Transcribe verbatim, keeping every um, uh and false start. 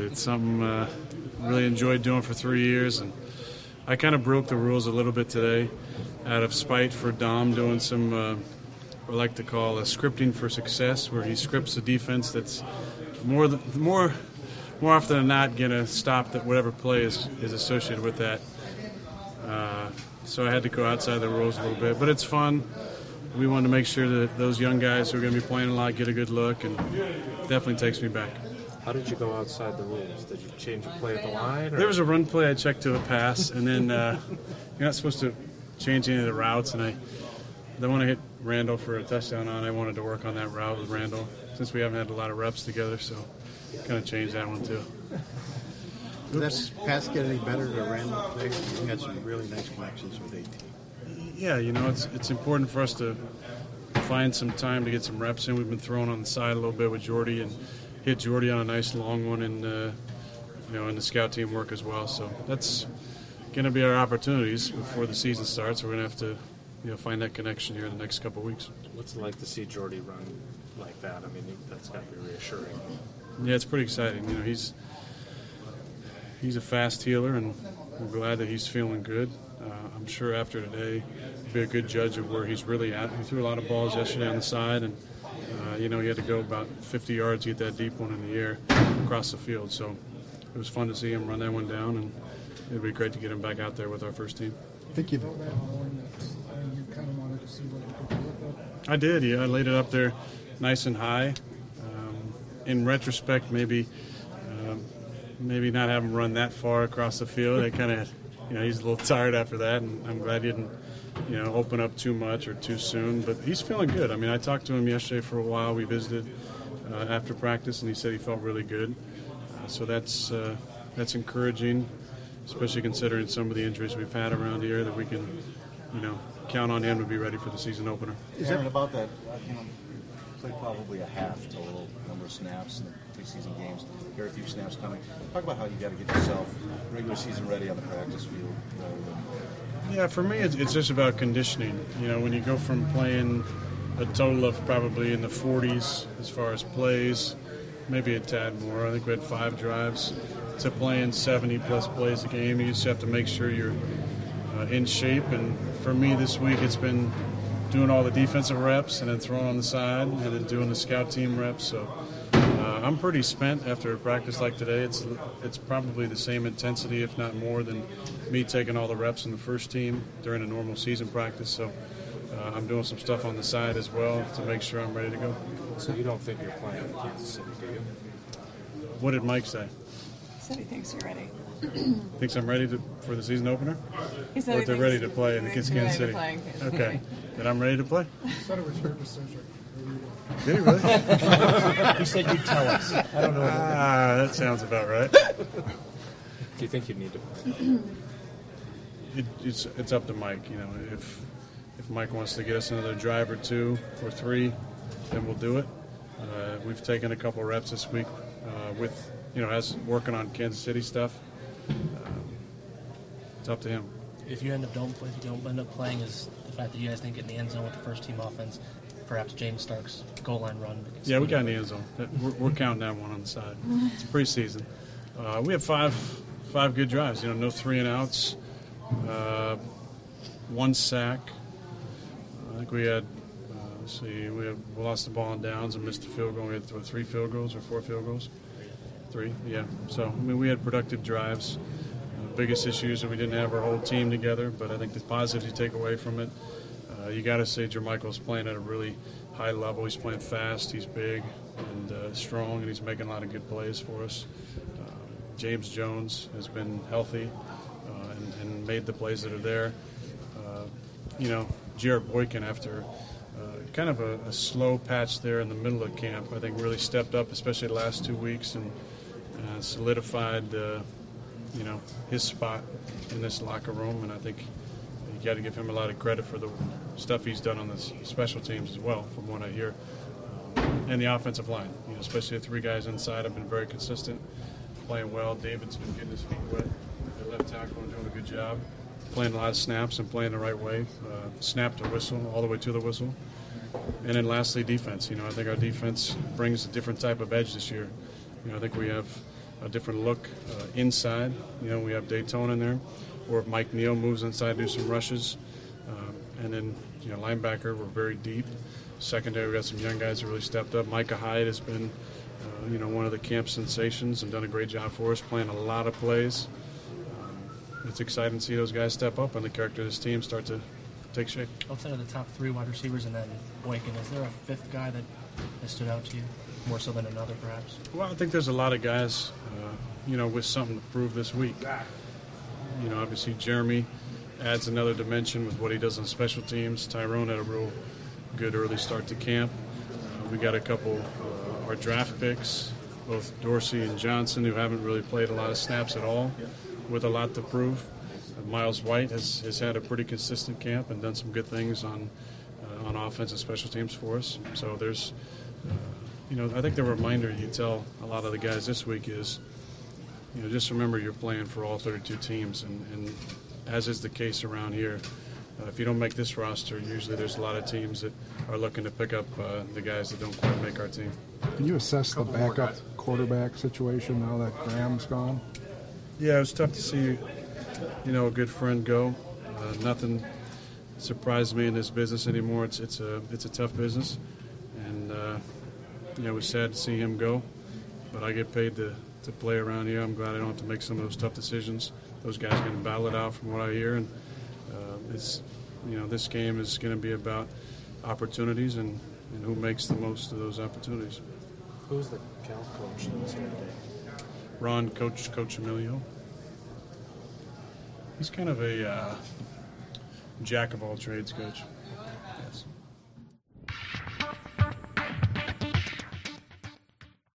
It's something uh, really enjoyed doing for three years, and I kind of broke the rules a little bit today out of spite for Dom doing some, uh, what I like to call a scripting for success, where he scripts the defense that's more than, more more often than not going to stop that whatever play is, is associated with that. Uh, so I had to go outside the rules a little bit, but it's fun. We wanted to make sure that those young guys who are going to be playing a lot get a good look, and definitely takes me back. How did you go outside the rules? Did you change a play at the line? Or? There was a run play I checked to a pass, and then uh, you're not supposed to change any of the routes, and I then when I hit Randall for a touchdown on, I wanted to work on that route with Randall since we haven't had a lot of reps together, so kind of changed that one too. Did that pass get any better to Randall today? He had some really nice connections with A T. Yeah, you know, it's it's important for us to find some time to get some reps in. We've been throwing on the side a little bit with Jordy and hit Jordy on a nice long one, and uh, you know, in the scout team work as well. So that's going to be our opportunities before the season starts. We're going to have to, you know, find that connection here in the next couple of weeks. What's it like to see Jordy run like that? I mean, that's got to be reassuring. Yeah, it's pretty exciting. You know, he's he's a fast healer, and we're glad that he's feeling good. Uh, I'm sure after today, he'll be a good judge of where he's really at. He threw a lot of balls yesterday on the side, and uh, you know, he had to go about fifty yards to get that deep one in the air across the field. So it was fun to see him run that one down, and it'd be great to get him back out there with our first team. I think you've. You kind of wanted to see what he could look like. I did. Yeah, I laid it up there, nice and high. Um, in retrospect, maybe, um, maybe not have him run that far across the field. I kind of, you know, he's a little tired after that, and I'm glad he didn't, you know, open up too much or too soon. But he's feeling good. I mean, I talked to him yesterday for a while. We visited uh, after practice, and he said he felt really good. Uh, so that's uh, that's encouraging, especially considering some of the injuries we've had around here, that we can, you know, count on him to be ready for the season opener. Is Aaron, about that, you know, played probably a half total number of snaps in the preseason games. Very few snaps coming. Talk about how you got to get yourself regular season ready on the practice field. Yeah, for me, it's, it's just about conditioning. You know, when you go from playing a total of probably in the forties as far as plays, maybe a tad more. I think we had five drives, to playing seventy plus plays a game. You just have to make sure you're uh, in shape. And for me this week, it's been doing all the defensive reps and then throwing on the side and then doing the scout team reps. So uh, I'm pretty spent after a practice like today. It's it's probably the same intensity, if not more, than me taking all the reps in the first team during a normal season practice. So uh, I'm doing some stuff on the side as well to make sure I'm ready to go. So you don't think you're playing in Kansas City, do you? What did Mike say? He said he thinks you're ready. Thinks I'm ready to, for the season opener? He said Or he they're thinks ready to play in the Kansas ready City? to play in Kansas Okay. City. Then I'm ready to play. I thought it was your decision. Did he really? He said you'd tell us. I don't know. Ah, that sounds about right. Do you think you need to play? It, it's it's up to Mike. You know, if if Mike wants to get us another drive or two or three, then we'll do it. Uh, we've taken a couple reps this week uh, with, you know, as working on Kansas City stuff. Um, it's up to him. If you end up don't if you don't end up playing, is the fact that you guys didn't get in the end zone with the first team offense, perhaps James Stark's goal line run. Yeah, we got in the end zone. That- We're, we're counting that one on the side. It's preseason. Uh, we have five five good drives. You know, no three and outs, uh, one sack. I think we had. Uh, let's see, we, had, we lost the ball on downs and missed a field goal. We had what, three field goals or four field goals. Three, yeah. So I mean, we had productive drives. Uh, biggest issues that we didn't have our whole team together, but I think the positives you take away from it. Uh, you got to say Jermichael's playing at a really high level. He's playing fast, he's big and uh, strong, and he's making a lot of good plays for us. Uh, James Jones has been healthy uh, and, and made the plays that are there. Uh, you know, Jarrett Boykin, after uh, kind of a, a slow patch there in the middle of camp, I think really stepped up, especially the last two weeks, and uh, solidified, uh, you know, his spot in this locker room, and I think you got to give him a lot of credit for the stuff he's done on the special teams as well, from what I hear. Um, and the offensive line, you know, especially the three guys inside have been very consistent, playing well. David's been getting his feet wet at left tackle and doing a good job, playing a lot of snaps and playing the right way, uh, snap to whistle, all the way to the whistle. And then lastly, defense. You know, I think our defense brings a different type of edge this year. You know, I think we have a different look uh, inside. You know, we have Daytona in there, or if Mike Neal moves inside, do some rushes, um, and then you know, linebacker, we're very deep. Secondary, we got some young guys that really stepped up. Micah Hyde has been, uh, you know, one of the camp sensations and done a great job for us, playing a lot of plays. Um, it's exciting to see those guys step up and the character of this team start to take shape. Outside of the top three wide receivers and then Boykin, is there a fifth guy that has stood out to you more so than another, perhaps? Well, I think there's a lot of guys, uh, you know, with something to prove this week. You know, obviously Jeremy adds another dimension with what he does on special teams. Tyrone had a real good early start to camp. Uh, we got a couple, uh, our draft picks, both Dorsey and Johnson, who haven't really played a lot of snaps at all, with a lot to prove. Uh, Miles White has, has had a pretty consistent camp and done some good things on uh, on offense and special teams for us. So there's, uh, you know, I think the reminder you tell a lot of the guys this week is, you know, just remember you're playing for all thirty-two teams, and, and as is the case around here, Uh, if you don't make this roster, usually there's a lot of teams that are looking to pick up uh, the guys that don't quite make our team. Can you assess the backup quarterback situation now that Graham's gone? Yeah, it was tough to see, you know, a good friend go. Uh, nothing surprised me in this business anymore. It's it's a it's a tough business, and uh, you know, it was sad to see him go. But I get paid to, to play around here. I'm glad I don't have to make some of those tough decisions. Those guys are going to battle it out, from what I hear, and uh, it's you know, this game is going to be about opportunities and, and who makes the most of those opportunities. Who's the Cal coach that was here today? Ron, Coach Coach Emilio. He's kind of a uh, jack of all trades coach.